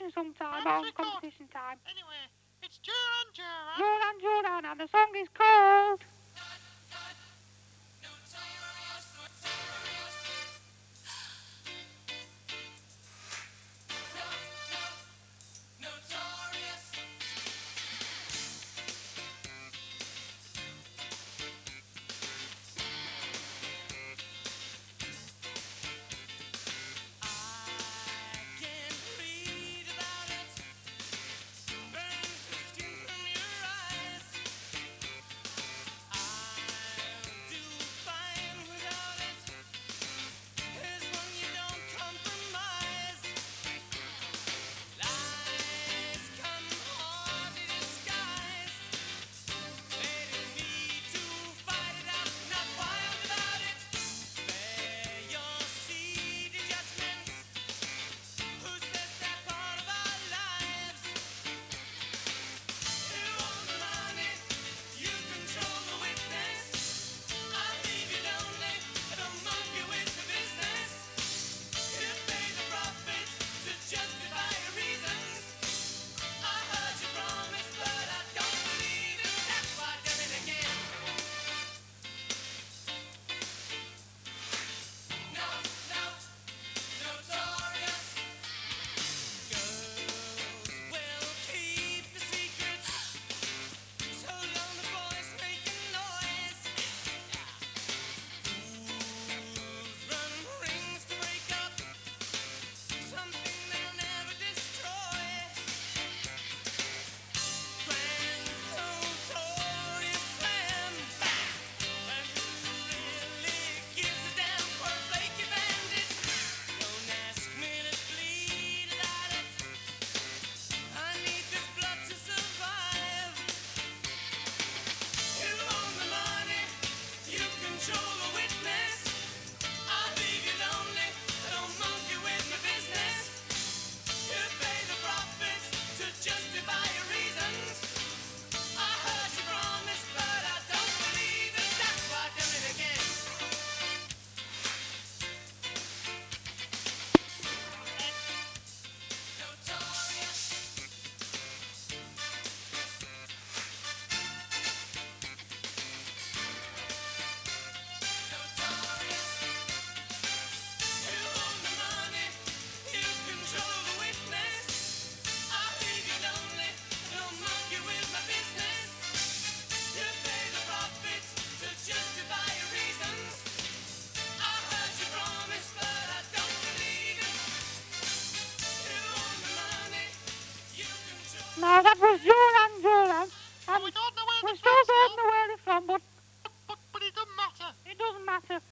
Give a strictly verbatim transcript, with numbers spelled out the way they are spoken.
competition sometime Let's on record. competition time. Anyway, it's Duran Duran. Jordan Jordan, and the song is called. Now that was Jordan Jordan. Well, we don't know where We they're still from don't still. know where they're from, but But, but it doesn't matter. it doesn't matter.